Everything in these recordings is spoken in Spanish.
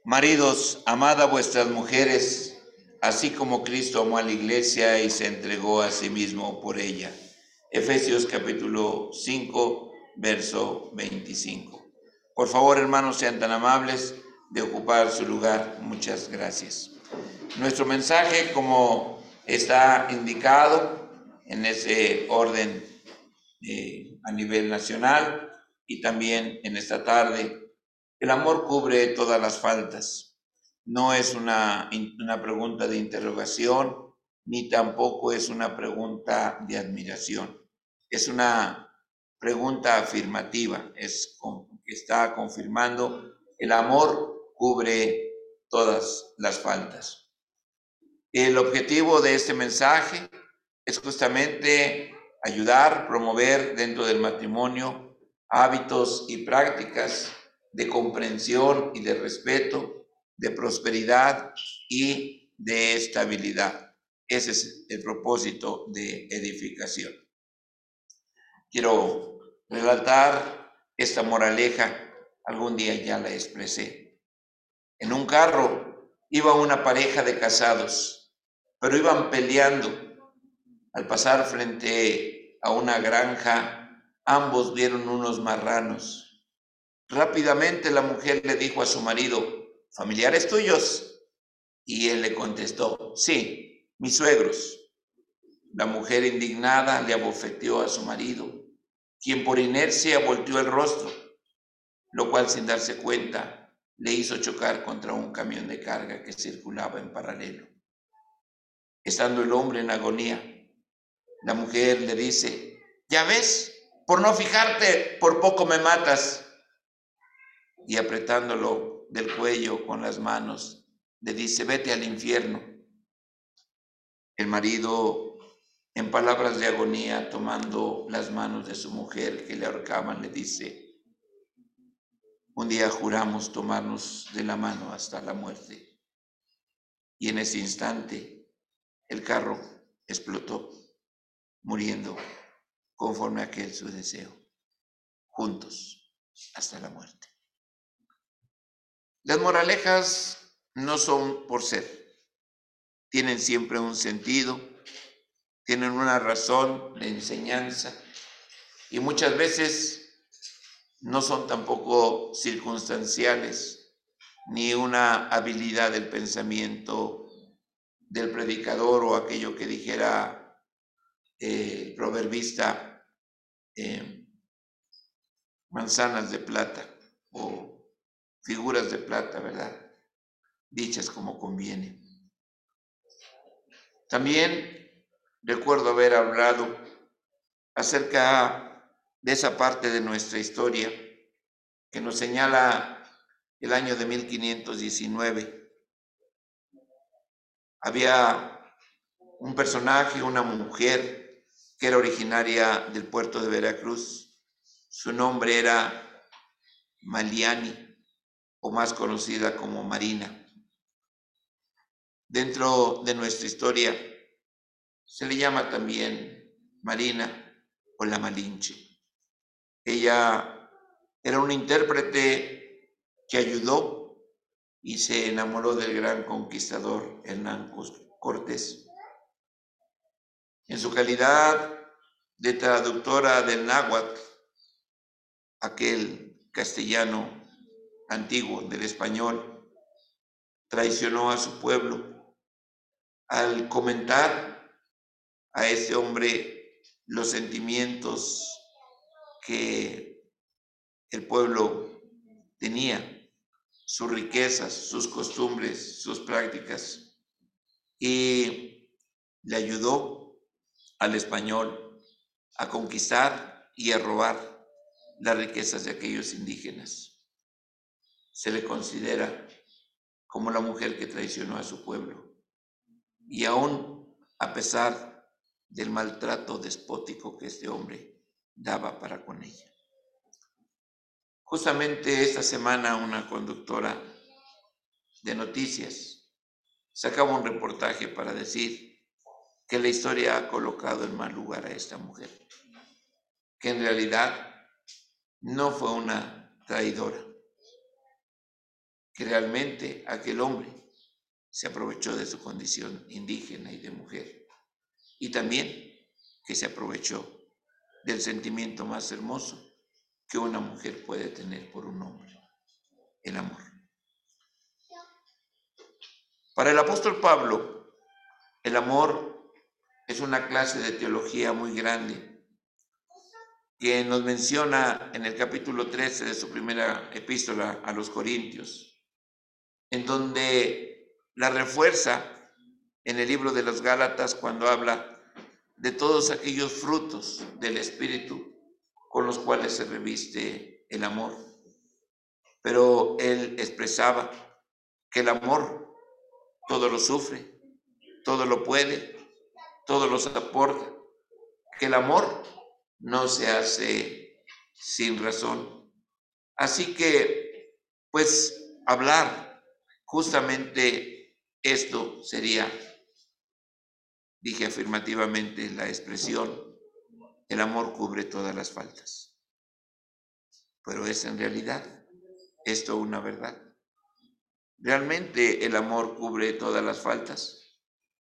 Maridos, amad a vuestras mujeres, así como Cristo amó a la iglesia y se entregó a sí mismo por ella. Efesios capítulo 5, verso 25. Por favor, hermanos, sean tan amables de ocupar su lugar. Muchas gracias. Nuestro mensaje, como está indicado en ese orden a nivel nacional y también en esta tarde, el amor cubre todas las faltas. No es una pregunta de interrogación, ni tampoco es una pregunta de admiración. Es una pregunta afirmativa, está confirmando el amor cubre todas las faltas. El objetivo de este mensaje es justamente ayudar, promover dentro del matrimonio hábitos y prácticas de comprensión y de respeto, de prosperidad y de estabilidad. Ese es el propósito de edificación. Quiero relatar esta moraleja, algún día ya la expresé. En un carro iba una pareja de casados, pero iban peleando. Al pasar frente a una granja, ambos vieron unos marranos. Rápidamente la mujer le dijo a su marido: ¿familiares tuyos? Y él le contestó: sí, mis suegros. La mujer, indignada, le abofeteó a su marido, quien por inercia volteó el rostro, lo cual, sin darse cuenta, le hizo chocar contra un camión de carga que circulaba en paralelo. Estando el hombre en agonía, la mujer le dice: ¿ya ves? Por no fijarte, por poco me matas. Y apretándolo del cuello con las manos, le dice: vete al infierno. El marido, en palabras de agonía, tomando las manos de su mujer que le ahorcaban, le dice: un día juramos tomarnos de la mano hasta la muerte. Y en ese instante el carro explotó, muriendo conforme a aquel su deseo, juntos hasta la muerte. Las moralejas no son por ser, tienen siempre un sentido, tienen una razón de enseñanza y muchas veces no son tampoco circunstanciales ni una habilidad del pensamiento del predicador o aquello que dijera el proverbista, manzanas de plata o figuras de plata, ¿verdad? Dichas como conviene. También recuerdo haber hablado acerca de esa parte de nuestra historia que nos señala el año de 1519. Había un personaje, una mujer, que era originaria del puerto de Veracruz. Su nombre era Maliani, o más conocida como Marina. Dentro de nuestra historia se le llama también Marina o la Malinche. Ella era una intérprete que ayudó y se enamoró del gran conquistador Hernán Cortés. En su calidad de traductora del náhuatl, aquel castellano antiguo del español, traicionó a su pueblo al comentar a ese hombre los sentimientos que el pueblo tenía, sus riquezas, sus costumbres, sus prácticas, y le ayudó al español a conquistar y a robar las riquezas de aquellos indígenas. Se le considera como la mujer que traicionó a su pueblo, y aún a pesar del maltrato despótico que este hombre daba para con ella. Justamente esta semana una conductora de noticias sacaba un reportaje para decir que la historia ha colocado en mal lugar a esta mujer, que en realidad no fue una traidora, que realmente aquel hombre se aprovechó de su condición indígena y de mujer, y también que se aprovechó del sentimiento más hermoso que una mujer puede tener por un hombre, el amor. Para el apóstol Pablo, el amor es una clase de teología muy grande que nos menciona en el capítulo 13 de su primera epístola a los Corintios, en donde la refuerza en el libro de los Gálatas cuando habla de todos aquellos frutos del Espíritu con los cuales se reviste el amor. Pero él expresaba que el amor todo lo sufre, todo lo puede, todo lo soporta, que el amor no se hace sin razón. Así que, pues, hablar justamente esto sería, dije afirmativamente la expresión, el amor cubre todas las faltas. Pero es en realidad esto una verdad. ¿Realmente el amor cubre todas las faltas?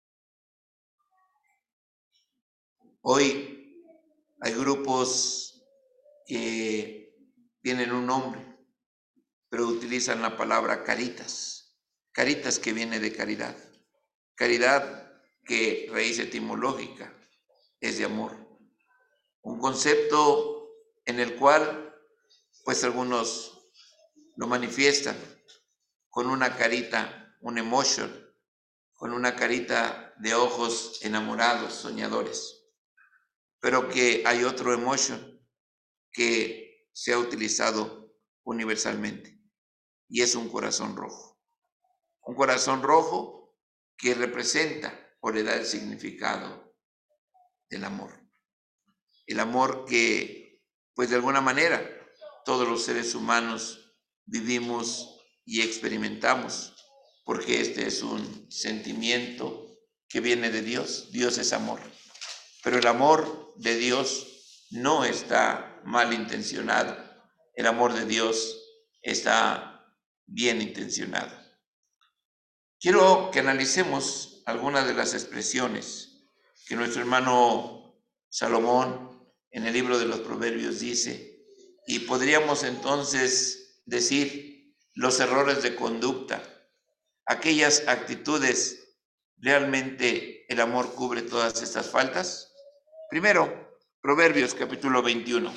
Hoy hay grupos que tienen un nombre, pero utilizan la palabra caritas. Caritas que viene de caridad. Caridad que raíz etimológica es de amor. Un concepto en el cual, pues algunos lo manifiestan con una carita, un emotion, con una carita de ojos enamorados, soñadores. Pero que hay otro emotion que se ha utilizado universalmente y es un corazón rojo. Un corazón rojo que representa o le da el significado del amor. El amor que, pues de alguna manera, todos los seres humanos vivimos y experimentamos, porque este es un sentimiento que viene de Dios. Dios es amor. Pero el amor de Dios no está mal intencionado. El amor de Dios está bien intencionado. Quiero que analicemos algunas de las expresiones que nuestro hermano Salomón en el libro de los Proverbios dice, y podríamos entonces decir los errores de conducta, aquellas actitudes, ¿realmente el amor cubre todas estas faltas? Primero, Proverbios capítulo 21.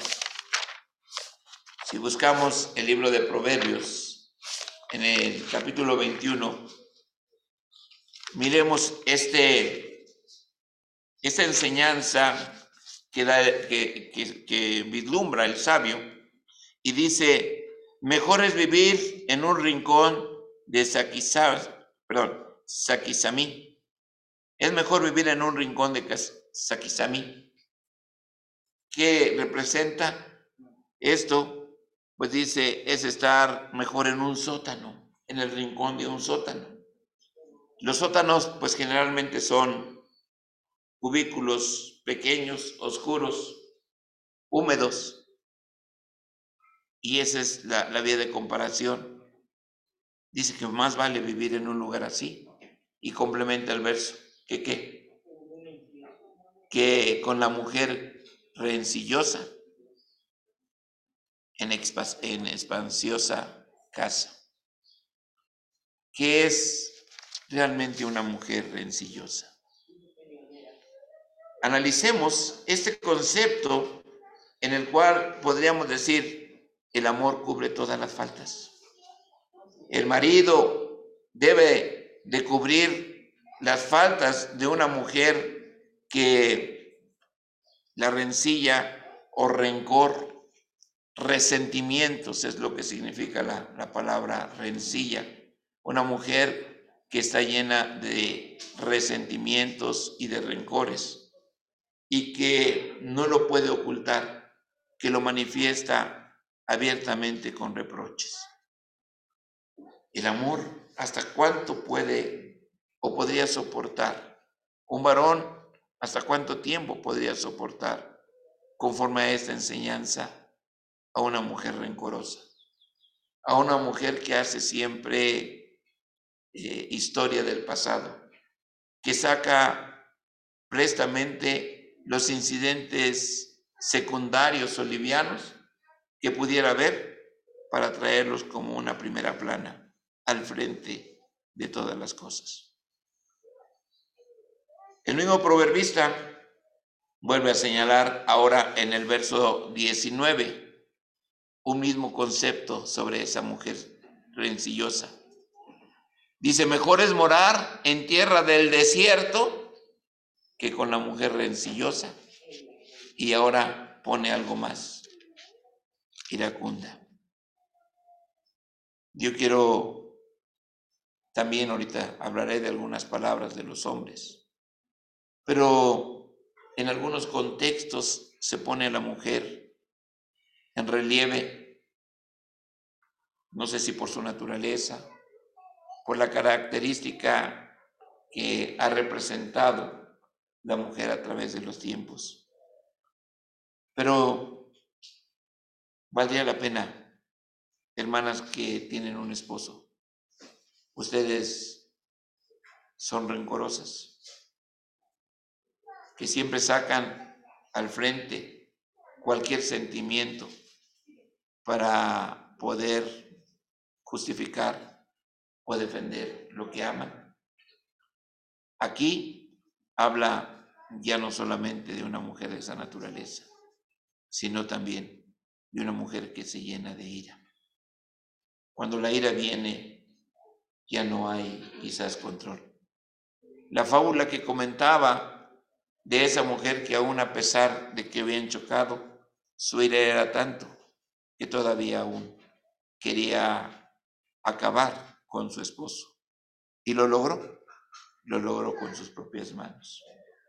Si buscamos el libro de Proverbios en el capítulo 21, miremos esta enseñanza que vislumbra el sabio y dice, mejor es vivir en un rincón de Saquizamí. Es mejor vivir en un rincón de Saquizamí. ¿Qué representa esto? Pues dice, es estar mejor en un sótano, en el rincón de un sótano. Los sótanos, pues generalmente son cubículos pequeños, oscuros, húmedos, y esa es la vía de comparación. Dice que más vale vivir en un lugar así, y complementa el verso, que con la mujer rencillosa en expansiosa casa. ¿Qué es realmente una mujer rencillosa? Analicemos este concepto en el cual podríamos decir, el amor cubre todas las faltas. El marido debe de cubrir las faltas de una mujer que la rencilla o rencor, resentimientos es lo que significa la palabra rencilla. Una mujer que está llena de resentimientos y de rencores y que no lo puede ocultar, que lo manifiesta abiertamente con reproches. El amor, ¿hasta cuánto puede o podría soportar? Un varón, ¿hasta cuánto tiempo podría soportar, conforme a esta enseñanza, a una mujer rencorosa? a una mujer que hace siempre historia del pasado, que saca prestamente los incidentes secundarios o livianos que pudiera haber para traerlos como una primera plana al frente de todas las cosas. El mismo proverbista vuelve a señalar ahora en el verso 19 un mismo concepto sobre esa mujer rencillosa. Dice, mejor es morar en tierra del desierto que con la mujer rencillosa. Y ahora pone algo más, iracunda. Yo quiero, también ahorita hablaré de algunas palabras de los hombres, pero en algunos contextos se pone a la mujer en relieve, no sé si por su naturaleza, por la característica que ha representado la mujer a través de los tiempos. Pero valdría la pena, hermanas que tienen un esposo, ustedes son rencorosas, que siempre sacan al frente cualquier sentimiento para poder justificar o defender lo que aman. Aquí habla ya no solamente de una mujer de esa naturaleza, sino también de una mujer que se llena de ira. Cuando la ira viene, ya no hay quizás control. La fábula que comentaba de esa mujer que aún a pesar de que habían chocado, su ira era tanto que todavía aún quería acabar con su esposo. Y lo logró con sus propias manos.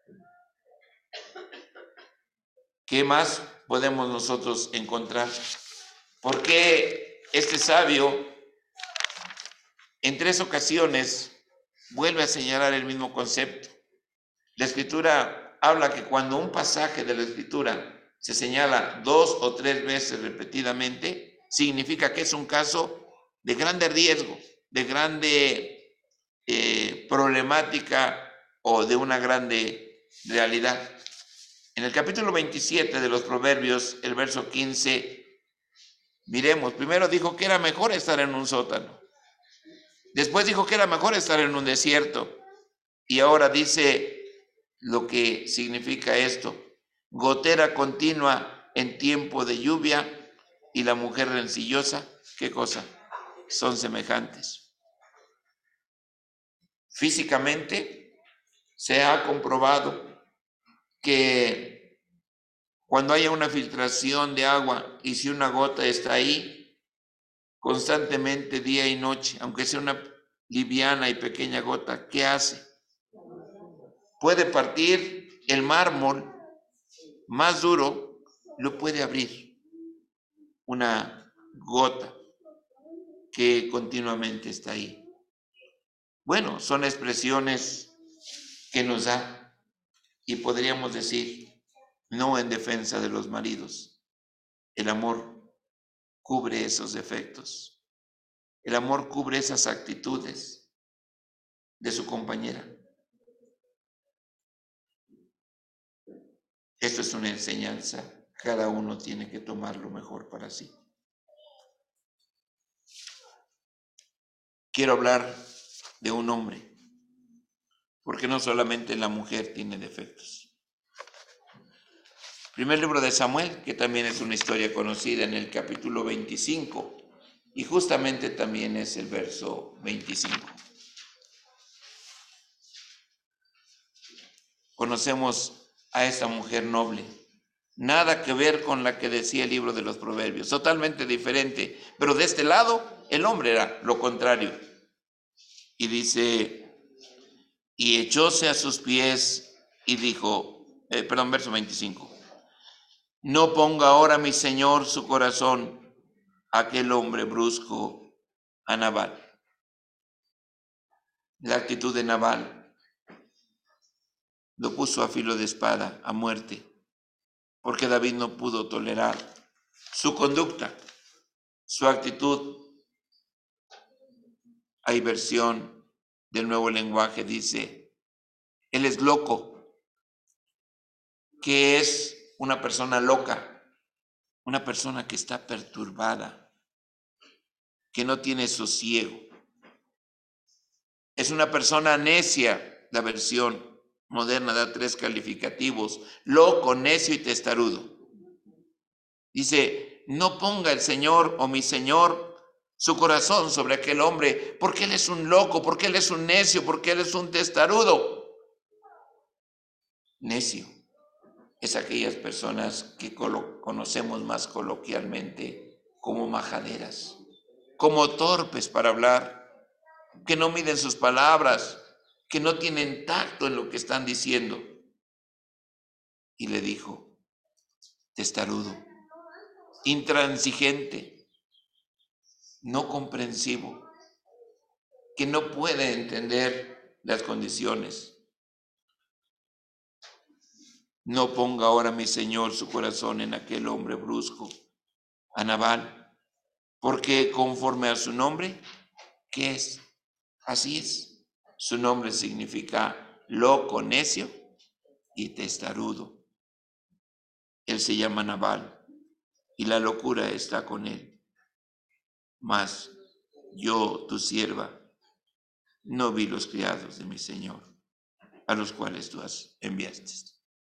¿Qué más podemos nosotros encontrar? ¿Por qué este sabio en 3 ocasiones vuelve a señalar el mismo concepto? La Escritura habla que cuando un pasaje de la Escritura se señala 2 o 3 veces repetidamente, significa que es un caso de grande riesgo, de grande problemática o de una grande realidad. En el capítulo 27 de los Proverbios, el verso 15, miremos, primero dijo que era mejor estar en un sótano, después dijo que era mejor estar en un desierto, y ahora dice lo que significa esto: gotera continua en tiempo de lluvia y la mujer rencillosa, ¿qué cosa? Son semejantes. Físicamente se ha comprobado que cuando haya una filtración de agua y si una gota está ahí constantemente día y noche, aunque sea una liviana y pequeña gota, ¿qué hace? Puede partir el mármol más duro, lo puede abrir una gota que continuamente está ahí. Bueno, son expresiones que nos da, y podríamos decir, no en defensa de los maridos. El amor cubre esos defectos. El amor cubre esas actitudes de su compañera. Esto es una enseñanza. Cada uno tiene que tomar lo mejor para sí. Quiero hablar de un hombre, porque no solamente la mujer tiene defectos. Primer libro de Samuel, que también es una historia conocida, en el capítulo 25, y justamente también es el verso 25. Conocemos a esta mujer noble, nada que ver con la que decía el libro de los Proverbios, totalmente diferente, pero de este lado el hombre era lo contrario. Y dice, y echóse a sus pies y dijo, verso 25, no ponga ahora mi señor su corazón a aquel hombre brusco, a Nabal. La actitud de Nabal lo puso a filo de espada, a muerte, porque David no pudo tolerar su conducta, su actitud Hay versión del Nuevo Lenguaje, dice, él es loco, que es una persona loca, una persona que está perturbada, que no tiene sosiego. Es una persona necia, la versión moderna da 3 calificativos, loco, necio y testarudo. Dice, no ponga el Señor o mi Señor su corazón sobre aquel hombre, porque él es un loco, porque él es un necio, porque él es un testarudo. Necio es aquellas personas que conocemos más coloquialmente como majaderas, como torpes para hablar, que no miden sus palabras, que no tienen tacto en lo que están diciendo. Y le dijo, testarudo, intransigente, no comprensivo, que no puede entender las condiciones. No ponga ahora mi Señor su corazón en aquel hombre brusco, a Nabal, porque conforme a su nombre, ¿qué es? Así es. Su nombre significa loco, necio y testarudo. Él se llama Nabal y la locura está con él. Mas yo, tu sierva, no vi los criados de mi Señor, a los cuales tú enviaste.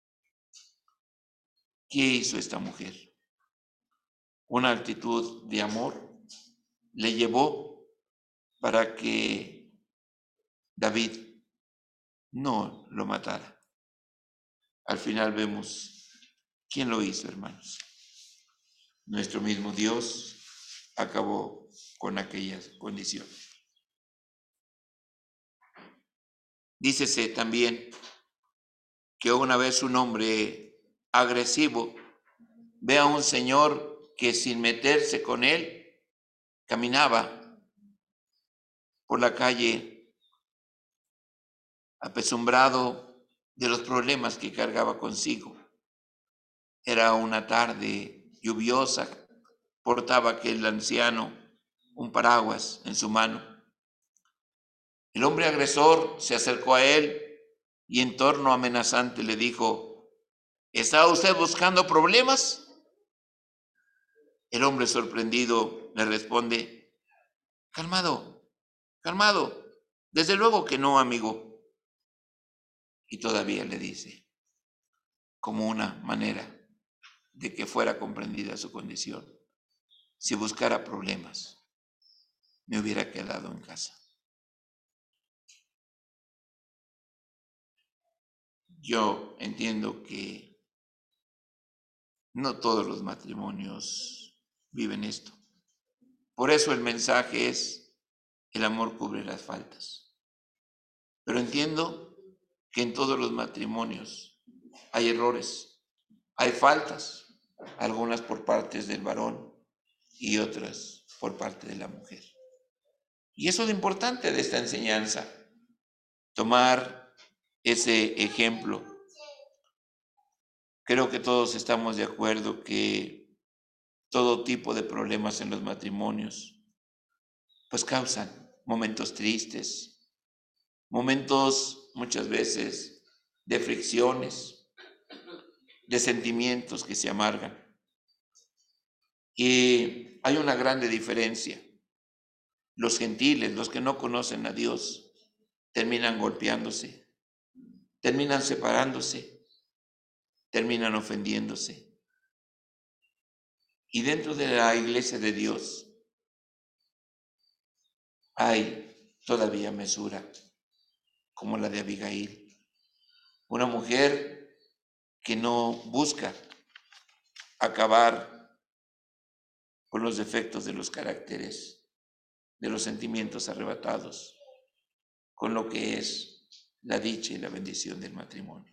¿Qué hizo esta mujer? Una actitud de amor le llevó para que David no lo matara. Al final vemos quién lo hizo, hermanos. Nuestro mismo Dios acabó con aquella condición. Dícese también que una vez un hombre agresivo ve a un señor que sin meterse con él caminaba por la calle apesumbrado de los problemas que cargaba consigo. Era una tarde lluviosa, portaba aquel anciano un paraguas en su mano. El hombre agresor se acercó a él y en tono amenazante le dijo, ¿está usted buscando problemas? El hombre sorprendido le responde, calmado, calmado, desde luego que no, amigo. Y todavía le dice, como una manera de que fuera comprendida su condición, si buscara problemas, me hubiera quedado en casa. Yo entiendo que no todos los matrimonios viven esto. Por eso el mensaje es, el amor cubre las faltas. Pero entiendo que en todos los matrimonios hay errores, hay faltas, algunas por parte del varón y otras por parte de la mujer. Y eso es lo importante de esta enseñanza, tomar ese ejemplo. Creo que todos estamos de acuerdo que todo tipo de problemas en los matrimonios pues causan momentos tristes, momentos muchas veces de fricciones, de sentimientos que se amargan. Y hay una grande diferencia. Los gentiles, los que no conocen a Dios, terminan golpeándose, terminan separándose, terminan ofendiéndose. Y dentro de la iglesia de Dios hay todavía mesura, como la de Abigail, una mujer que no busca acabar con los defectos de los caracteres, de los sentimientos arrebatados, con lo que es la dicha y la bendición del matrimonio.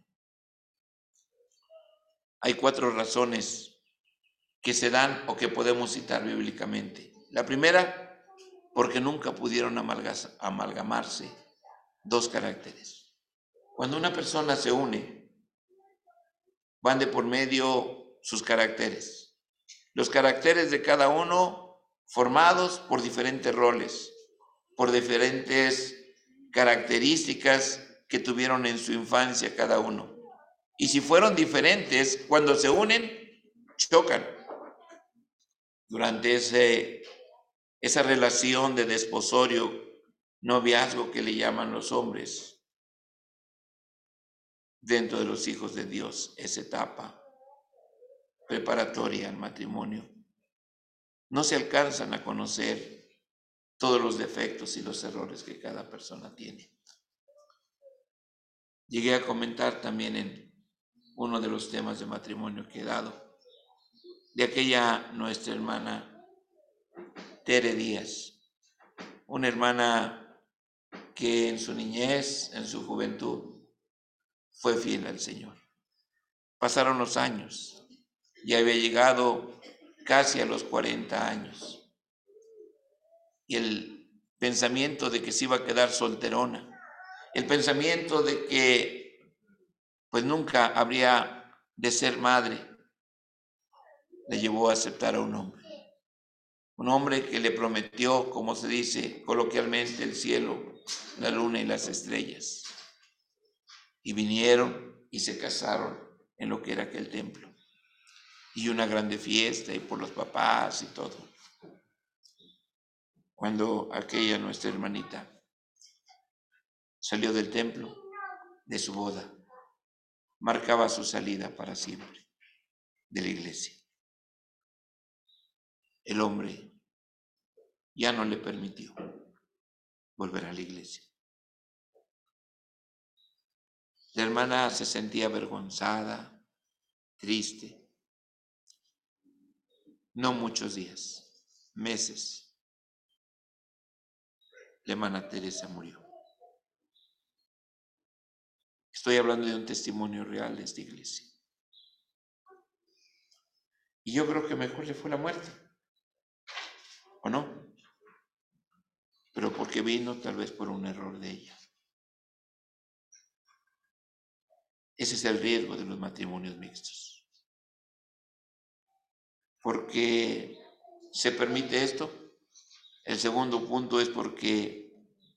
Hay 4 razones que se dan o que podemos citar bíblicamente. La primera, porque nunca pudieron amalgamarse 2 caracteres. Cuando una persona se une, van de por medio sus caracteres. Los caracteres de cada uno formados por diferentes roles. por diferentes características que tuvieron en su infancia cada uno. Y si fueron diferentes, cuando se unen, chocan. Durante esa relación de desposorio, noviazgo que le llaman los hombres, dentro de los hijos de Dios, esa etapa preparatoria al matrimonio, no se alcanzan a conocer todos los defectos y los errores que cada persona tiene. Llegué a comentar también en uno de los temas de matrimonio que he dado, de aquella nuestra hermana Tere Díaz, una hermana que en su niñez, en su juventud, fue fiel al Señor. Pasaron los años, ya había llegado casi a los 40 años, y el pensamiento de que se iba a quedar solterona, el pensamiento de que pues nunca habría de ser madre, le llevó a aceptar a un hombre que le prometió, como se dice coloquialmente, el cielo, la luna y las estrellas. Y vinieron y se casaron en lo que era aquel templo. Y una grande fiesta y por los papás y todo. Cuando aquella nuestra hermanita salió del templo, de su boda, marcaba su salida para siempre de la iglesia. El hombre ya no le permitió volver a la iglesia. La hermana se sentía avergonzada, triste. No muchos días, meses, la hermana Teresa murió. Estoy hablando de un testimonio real de esta iglesia. Y yo creo que mejor le fue la muerte, ¿o no? Pero porque vino tal vez por un error de ella. Ese es el riesgo de los matrimonios mixtos. ¿Por qué se permite esto? El segundo punto es porque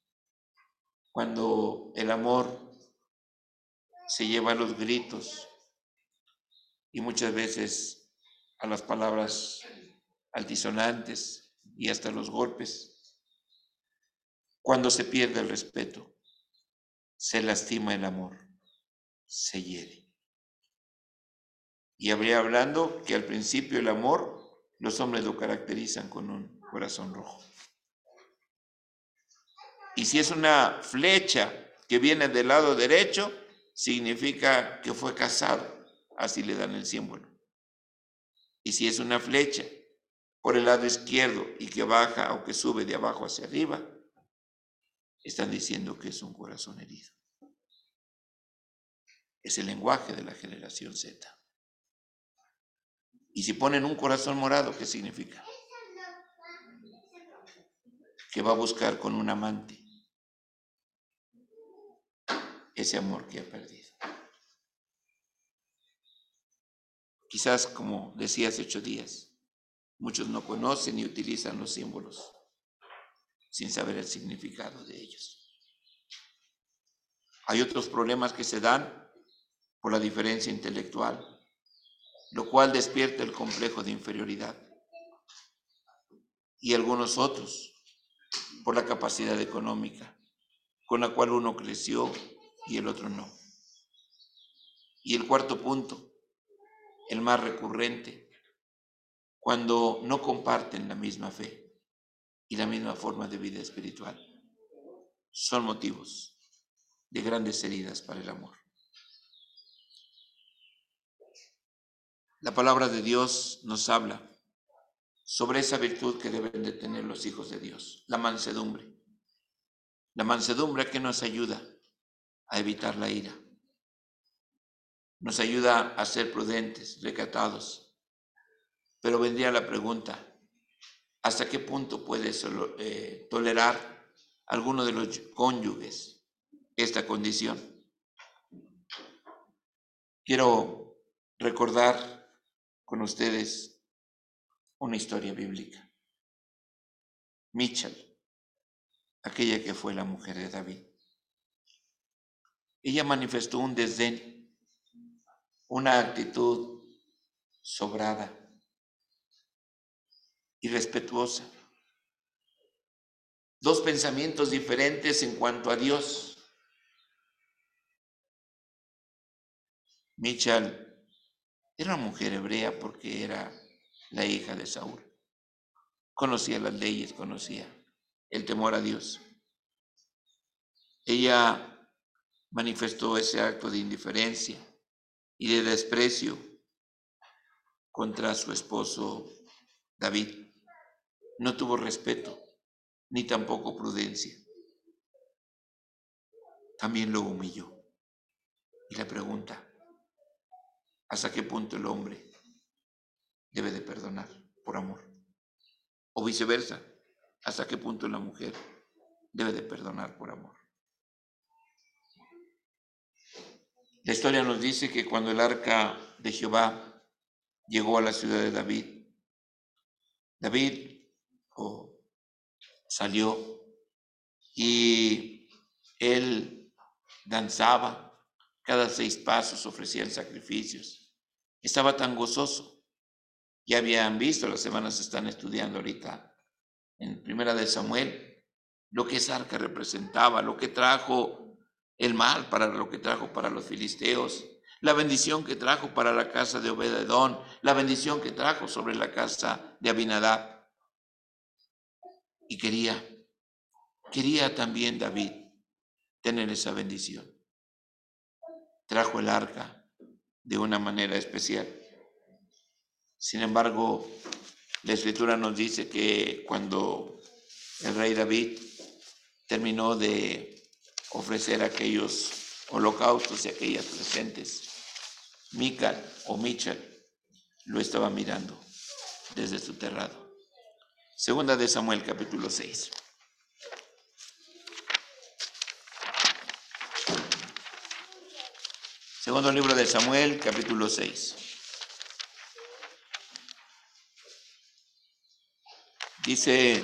cuando el amor se lleva a los gritos y muchas veces a las palabras altisonantes y hasta los golpes, cuando se pierde el respeto, se lastima el amor, se hiere. Y habría hablando que al principio el amor, los hombres lo caracterizan con un corazón rojo. Y si es una flecha que viene del lado derecho, significa que fue casado, así le dan el símbolo. Y si es una flecha por el lado izquierdo y que baja o que sube de abajo hacia arriba, están diciendo que es un corazón herido. Es el lenguaje de la generación Z. Y si ponen un corazón morado, ¿qué significa? Que va a buscar con un amante ese amor que ha perdido. Quizás, como decía hace 8 días, muchos no conocen y utilizan los símbolos sin saber el significado de ellos. Hay otros problemas que se dan por la diferencia intelectual, lo cual despierta el complejo de inferioridad. Y algunos otros por la capacidad económica con la cual uno creció y el otro no. Y el cuarto punto, el más recurrente, cuando no comparten la misma fe y la misma forma de vida espiritual, son motivos de grandes heridas para el amor. La palabra de Dios nos habla sobre esa virtud que deben de tener los hijos de Dios, la mansedumbre. La mansedumbre que nos ayuda a evitar la ira, nos ayuda a ser prudentes, recatados. Pero vendría la pregunta, ¿hasta qué punto puede tolerar alguno de los cónyuges esta condición? Quiero recordar con ustedes una historia bíblica. Michal, aquella que fue la mujer de David. Ella manifestó un desdén, una actitud sobrada, irrespetuosa. Dos pensamientos diferentes en cuanto a Dios. Michal era una mujer hebrea porque era la hija de Saúl. Conocía las leyes, conocía el temor a Dios. Ella manifestó ese acto de indiferencia y de desprecio contra su esposo David. No tuvo respeto, ni tampoco prudencia. También lo humilló. Y la pregunta, ¿hasta qué punto el hombre debe de perdonar por amor? O viceversa, ¿hasta qué punto la mujer debe de perdonar por amor? La historia nos dice que cuando el arca de Jehová llegó a la ciudad de David, David salió y él danzaba, cada 6 pasos ofrecían sacrificios. Estaba tan gozoso. Ya habían visto, las semanas están estudiando ahorita en Primera de Samuel, lo que esa arca representaba, lo que trajo el mal, para lo que trajo para los filisteos, la bendición que trajo para la casa de Obed-edom, la bendición que trajo sobre la casa de Abinadab. Y quería también David tener esa bendición. Trajo el arca de una manera especial. Sin embargo, la Escritura nos dice que cuando el rey David terminó de ofrecer aquellos holocaustos y aquellas presentes, Michal lo estaba mirando desde su terrado. Segunda de Samuel, capítulo 6. Segundo libro de Samuel, capítulo 6. Dice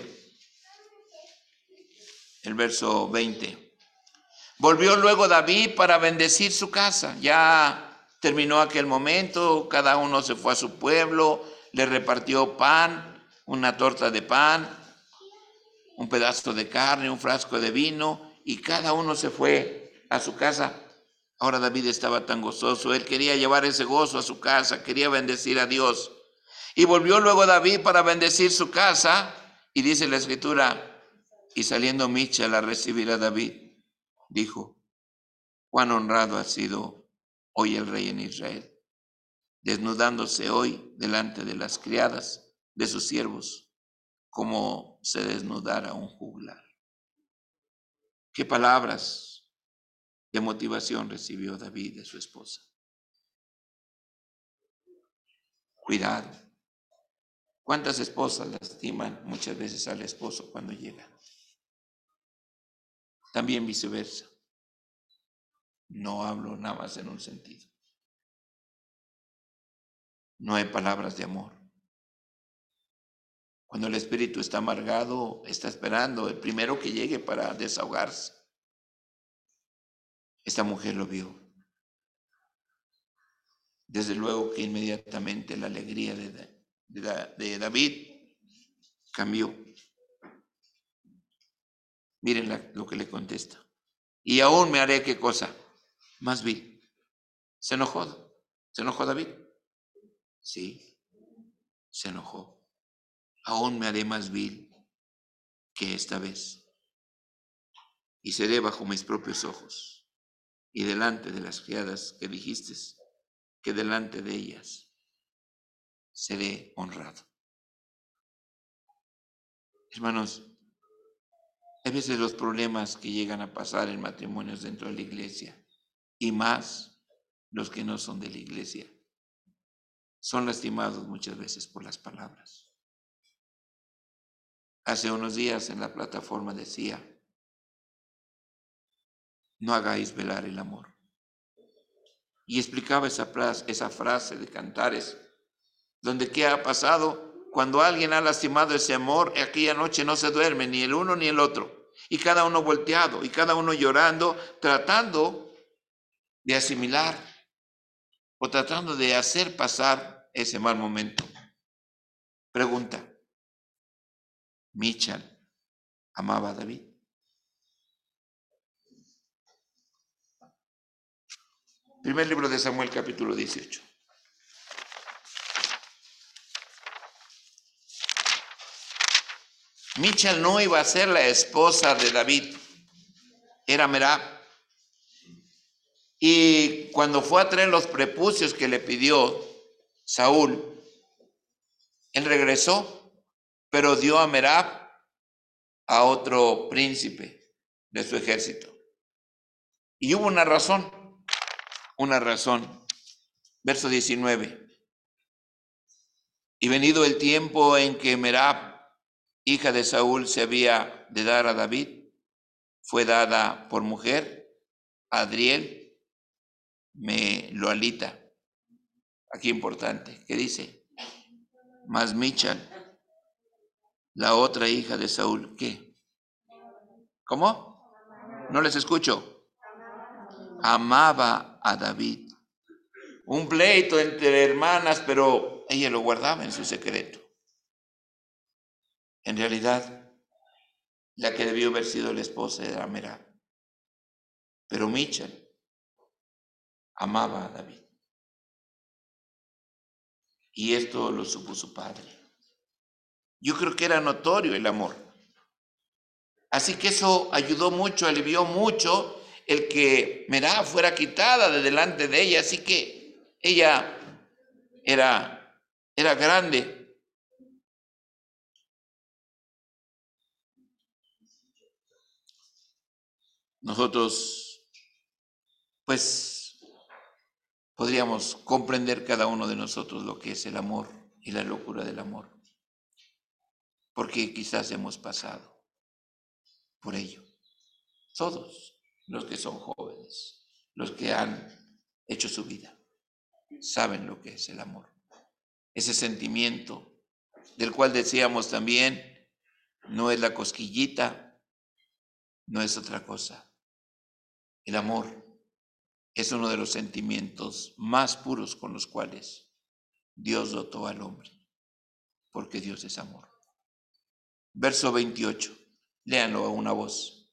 el verso 20. Volvió luego David para bendecir su casa. Ya terminó aquel momento, cada uno se fue a su pueblo, le repartió pan, una torta de pan, un pedazo de carne, un frasco de vino, y cada uno se fue a su casa. Ahora David estaba tan gozoso, él quería llevar ese gozo a su casa, quería bendecir a Dios. Y volvió luego David para bendecir su casa, y dice la Escritura, y saliendo Michal a recibir a David, dijo, cuán honrado ha sido hoy el rey en Israel, desnudándose hoy delante de las criadas de sus siervos, como se desnudara un juglar. ¿Qué palabras de motivación recibió David de su esposa? Cuidado. ¿Cuántas esposas lastiman muchas veces al esposo cuando llega? También viceversa. No hablo nada más en un sentido. No hay palabras de amor. Cuando el espíritu está amargado, está esperando el primero que llegue para desahogarse. Esta mujer lo vio. Desde luego que inmediatamente la alegría de David cambió. Miren lo que le contesta. Y aún me haré, ¿qué cosa? Más vil. ¿Se enojó? ¿Se enojó David? Sí, se enojó. Aún me haré más vil que esta vez. Y seré bajo mis propios ojos. Y delante de las criadas que dijiste, que delante de ellas seré honrado. Hermanos, a veces los problemas que llegan a pasar en matrimonios dentro de la iglesia, y más los que no son de la iglesia, son lastimados muchas veces por las palabras. Hace unos días en la plataforma decía, no hagáis velar el amor. Y explicaba esa frase de Cantares, donde qué ha pasado cuando alguien ha lastimado ese amor, aquella noche no se duerme ni el uno ni el otro. y cada uno volteado, y cada uno llorando, tratando de asimilar o tratando de hacer pasar ese mal momento. Pregunta, ¿Michal amaba a David? Primer libro de Samuel, capítulo 18. Michal no iba a ser la esposa de David, era Merab. Y cuando fue a traer los prepucios que le pidió Saúl, él regresó, pero dio a Merab a otro príncipe de su ejército. Y hubo una razón. Verso 19. Y venido el tiempo en que Merab, hija de Saúl, se había de dar a David, fue dada por mujer a Adriel Meloalita. Aquí importante, ¿qué dice? Mas Michal, la otra hija de Saúl, ¿qué? ¿Cómo? No les escucho. Amaba a David. Un pleito entre hermanas, pero ella lo guardaba en su secreto. En realidad, la que debió haber sido la esposa era Merab. Pero Michal amaba a David. Y esto lo supo su padre. Yo creo que era notorio el amor. Así que eso ayudó mucho, alivió mucho el que Merab fuera quitada de delante de ella. Así que ella era grande. Nosotros, pues, podríamos comprender cada uno de nosotros lo que es el amor y la locura del amor, porque quizás hemos pasado por ello. Todos los que son jóvenes, los que han hecho su vida, saben lo que es el amor. Ese sentimiento del cual decíamos también, no es la cosquillita, no es otra cosa. El amor es uno de los sentimientos más puros con los cuales Dios dotó al hombre, porque Dios es amor. Verso 28, léanlo a una voz.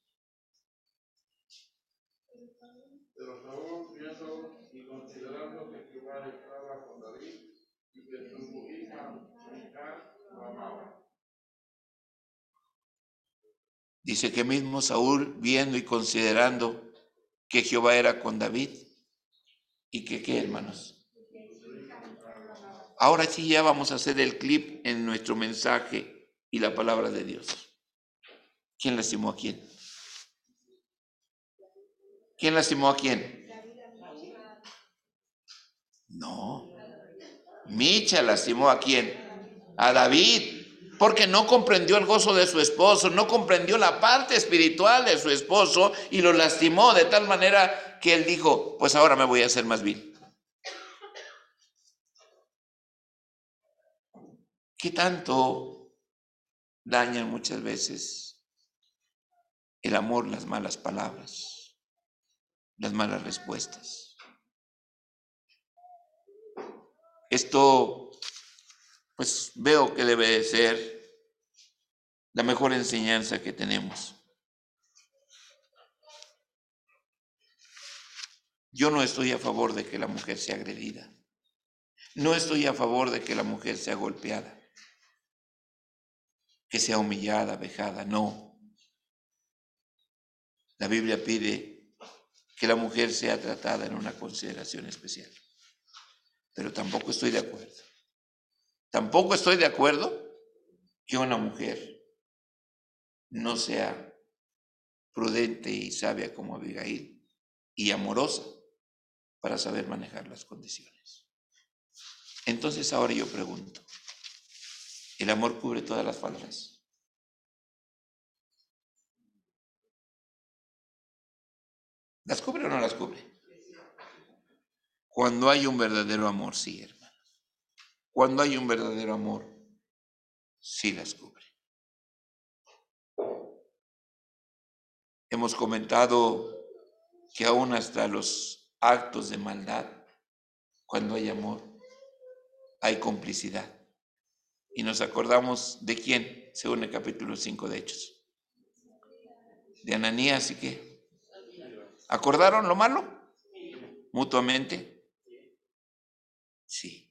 Pero Saúl, viendo y considerando que Jehová estaba con David y que su hija Michal lo amaba. Dice que mismo Saúl, viendo y considerando que Jehová era con David y que, ¿qué, hermanos? Ahora sí ya vamos a hacer el clip en nuestro mensaje y la palabra de Dios. ¿Quién lastimó a quién? ¿Quién lastimó a quién? No. Michal lastimó a quién? A David, porque no comprendió el gozo de su esposo, no comprendió la parte espiritual de su esposo y lo lastimó de tal manera que él dijo, pues ahora me voy a hacer más vil. ¿Qué tanto dañan muchas veces el amor, las malas palabras, las malas respuestas? Esto, pues veo que debe de ser la mejor enseñanza que tenemos. Yo no estoy a favor de que la mujer sea agredida. No estoy a favor de que la mujer sea golpeada, que sea humillada, vejada, no. La Biblia pide que la mujer sea tratada en una consideración especial. Pero tampoco estoy de acuerdo. Tampoco estoy de acuerdo que una mujer no sea prudente y sabia como Abigail y amorosa para saber manejar las condiciones. Entonces ahora yo pregunto, ¿el amor cubre todas las faltas? ¿Las cubre o no las cubre? Cuando hay un verdadero amor, sí, hermano. Cuando hay un verdadero amor, sí las cubre. Hemos comentado que aún hasta los actos de maldad, cuando hay amor, hay complicidad. Y nos acordamos de quién, según el capítulo 5 de Hechos. De Ananías y qué. ¿Acordaron lo malo? Mutuamente. Sí.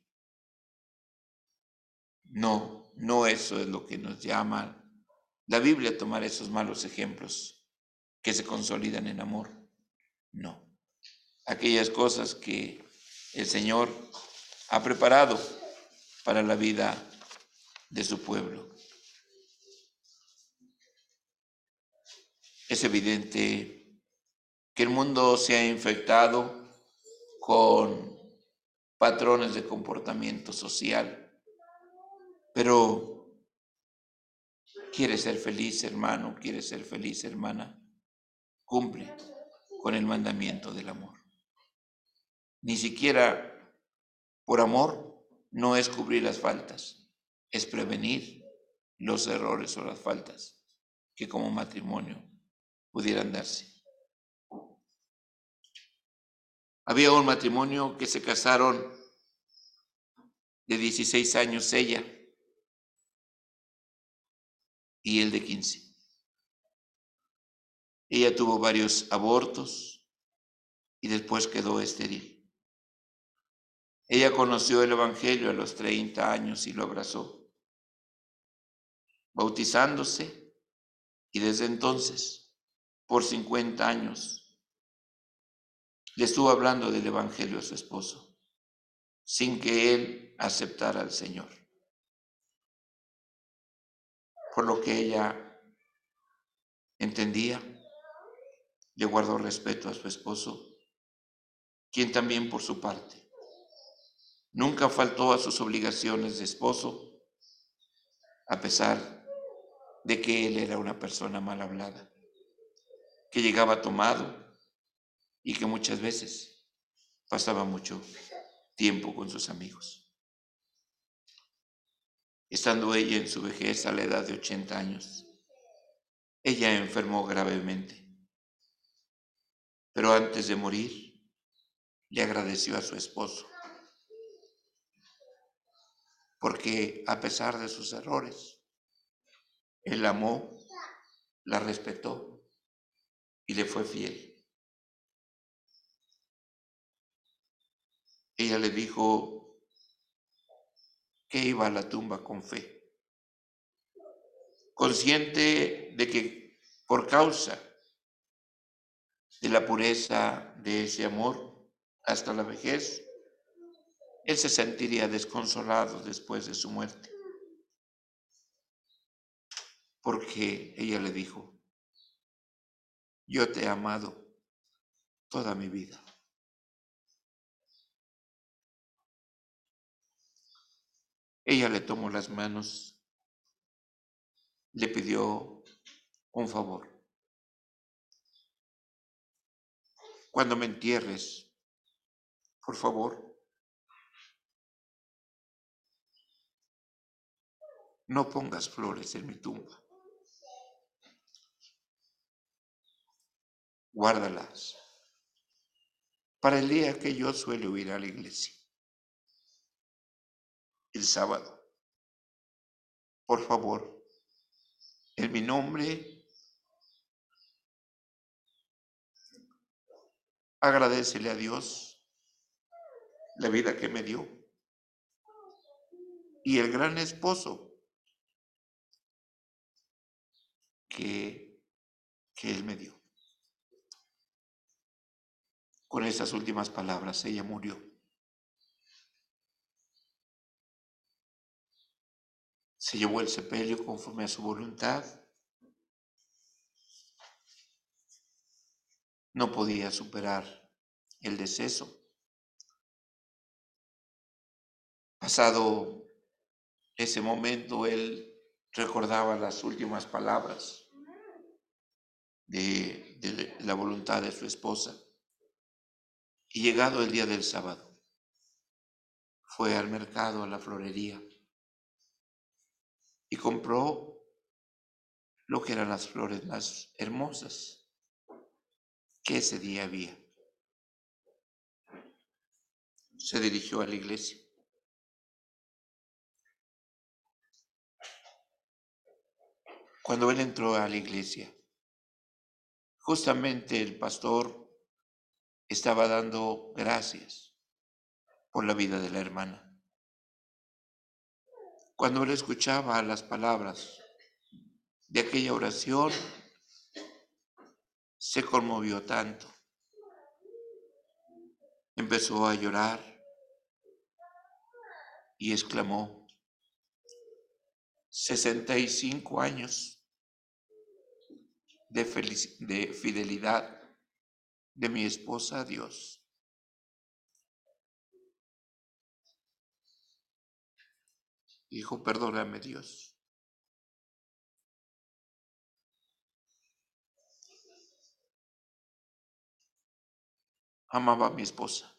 No eso es lo que nos llama la Biblia a tomar esos malos ejemplos que se consolidan en amor. No. Aquellas cosas que el Señor ha preparado para la vida de su pueblo. Es evidente que el mundo se ha infectado con patrones de comportamiento social, pero ¿quieres ser feliz, hermano? ¿Quieres ser feliz, hermana? Cumple con el mandamiento del amor. Ni siquiera por amor no es cubrir las faltas, es prevenir los errores o las faltas que como matrimonio pudieran darse. Había un matrimonio que se casaron de 16 años ella y él de 15. Ella tuvo varios abortos y después quedó estéril. Ella conoció el Evangelio a los 30 años y lo abrazó, bautizándose, y desde entonces, por 50 años, le estuvo hablando del Evangelio a su esposo, sin que él aceptara al Señor. Por lo que ella entendía, le guardó respeto a su esposo, quien también por su parte nunca faltó a sus obligaciones de esposo, a pesar de que él era una persona mal hablada, que llegaba tomado y que muchas veces pasaba mucho tiempo con sus amigos. Estando ella en su vejez a la edad de 80 años, ella enfermó gravemente, pero antes de morir le agradeció a su esposo, porque a pesar de sus errores, él amó, la respetó y le fue fiel. Ella le dijo que iba a la tumba con fe, consciente de que por causa de la pureza de ese amor hasta la vejez, él se sentiría desconsolado después de su muerte. Porque ella le dijo, yo te he amado toda mi vida. Ella le tomó las manos, le pidió un favor. Cuando me entierres, por favor, no pongas flores en mi tumba. Guárdalas para el día que yo suelo ir a la iglesia, el sábado. Por favor, en mi nombre, agradécele a Dios la vida que me dio y el gran esposo que Él me dio. Con esas últimas palabras, ella murió. Se llevó el sepelio conforme a su voluntad. No podía superar el deceso. Pasado ese momento, él recordaba las últimas palabras de la voluntad de su esposa. Y llegado el día del sábado, fue al mercado, a la florería, y compró lo que eran las flores más hermosas que ese día había. Se dirigió a la iglesia. Cuando él entró a la iglesia, justamente el pastor estaba dando gracias por la vida de la hermana. Cuando él escuchaba las palabras de aquella oración, se conmovió tanto. Empezó a llorar y exclamó: 65 años de fidelidad de mi esposa a Dios. Dijo: perdóname, Dios. Amaba a mi esposa,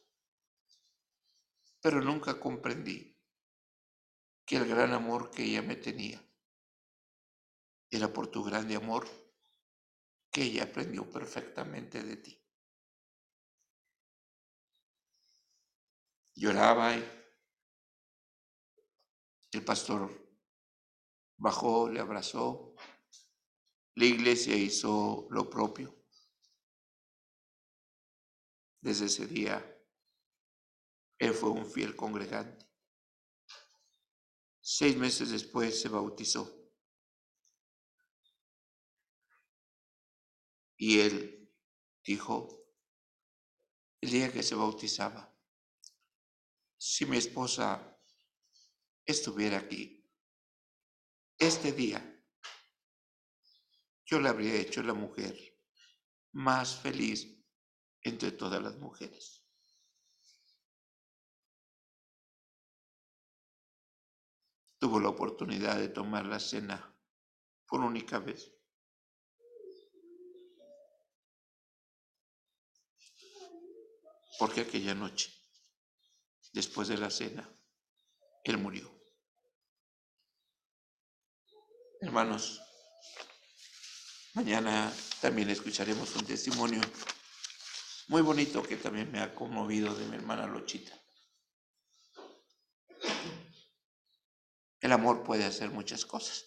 pero nunca comprendí que el gran amor que ella me tenía era por tu grande amor que ella aprendió perfectamente de ti. Lloraba y el pastor bajó, le abrazó. La iglesia hizo lo propio. Desde ese día, él fue un fiel congregante. 6 meses después se bautizó. Y él dijo, el día que se bautizaba, si mi esposa estuviera aquí, este día yo la habría hecho la mujer más feliz entre todas las mujeres. Tuvo la oportunidad de tomar la cena por única vez. Porque aquella noche, después de la cena, él murió. Hermanos, mañana también escucharemos un testimonio muy bonito que también me ha conmovido de mi hermana Lochita. El amor puede hacer muchas cosas.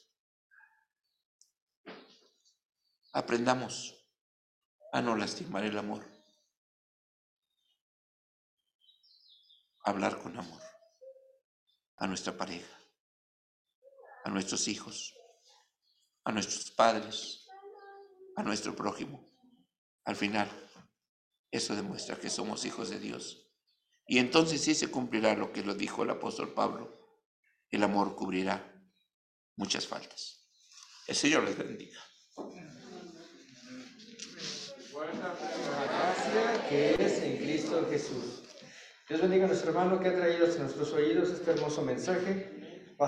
Aprendamos a no lastimar el amor, a hablar con amor a nuestra pareja, a nuestros hijos, a nuestros padres, a nuestro prójimo. Al final, eso demuestra que somos hijos de Dios. Y entonces sí se cumplirá lo que lo dijo el apóstol Pablo: el amor cubrirá muchas faltas. El Señor les bendiga. La gracia que es en Cristo Jesús. Dios bendiga a nuestro hermano que ha traído hasta nuestros oídos este hermoso mensaje.